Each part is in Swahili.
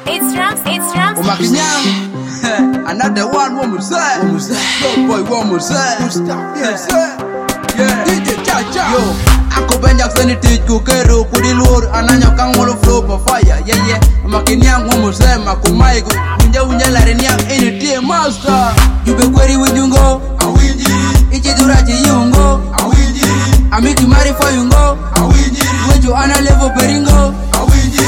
Umakinyang, another one more say. Yo boy, one more say. Yes, yeah. DJ Chacha. Yo, ako benjak seni teach ku kero kudilur ananya kangolo flow pa fire. Yeah. Umakinyang one more say makumai ku unja lareniang any team master. You be query with you go. Awinji. Ichi durachi yungo. Awinji. Amiki mari for you go. Awinji. When you ana level peringo. Awinji.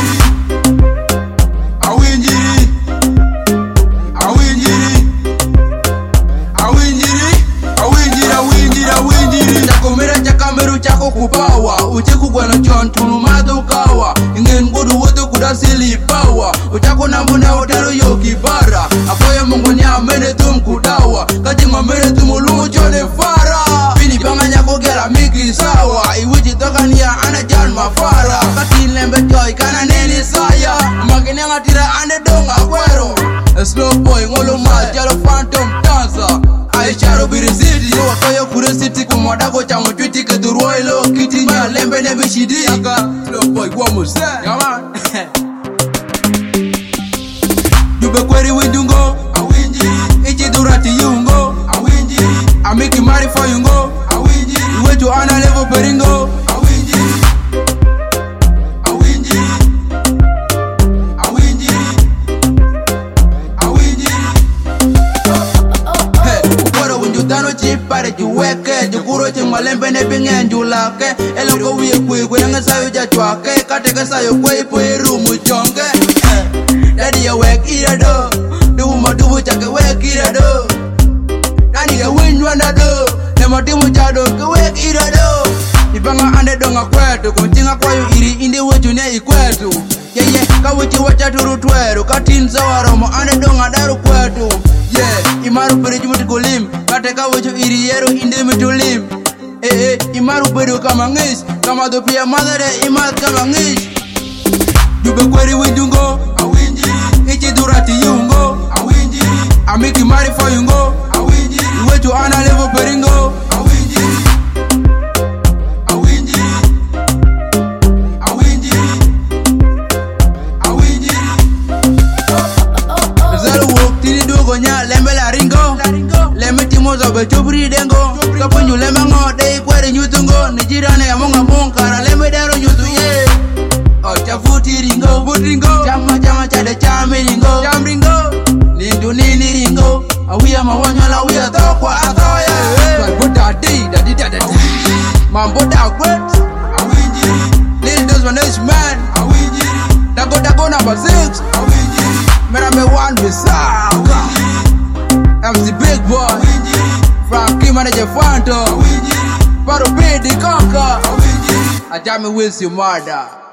Chako kupawa ucheku kwa na chon tunu madu kawa ingen gudu wote kudasili pawa uchako na mbuna otero yo kibara apoya mungu nya mene tum kudawa kajinga mene tumulungu chone fara pini panga nyako gela miki sawa iwichi toka niya ana jan mafara kati lembe toy kana neni saya magine ngatira ane donga kwero slow boy ngolo mal jalo phantom dancer Aisharo birizidi yo watoyo kure city kumwadako cha mtwiti keduruwa ilo kiti nya lembe nebe shidi yaka slow boy kwa muse yama Yube kweri windungo awinjiri Ichi durati yungo awinjiri Amiki mari for yungo awinjiri Iwetu ana levo peringo awinjiri Dano chipare juweke jukuro chingmalembe ne bingen julake eloko wiye kwe yanga sayo jachwake kateke sayo kwe ipo irumu chonge Daddy ya wek ira do Dubu madubu chake wek ira do Nani ya winjwa na do Nema timu chado ke wek ira do Ipanga ande donga kwetu kunchinga kwayo iri indi wechu ne ikwetu Yeye kawichi wachaturu tweru katinza waromo ande donga daru kwetu Imaru pere jumuti golim Kateka wecho iri yero inde mitulim Imaru pere kama ngish Kama dopia madare imat kama ngish Yube kweri windungo awinjiri Ichi durati yungo awinjiri Amiki mari for yungo awinjiri Wecho ana levo peringo awinjiri Zalo wok tini dogo nya lembe la ringo Leme timoza be chubri dengo Kapunyu leme ngode kwere nyutungo Nijirane ya monga mongkara leme dero nyutu ye Chafuti ringo Chama chade chame ringo Cham ringo Nindu nini ringo Awia mawanya la wia tokwa atoya Buddha da Mambo da gwet Lil does one age man Dago number 6 Mera me one besaka MC Big Boy Frankie Manager Phantom Paro Pidi Conquer Ajami with your mother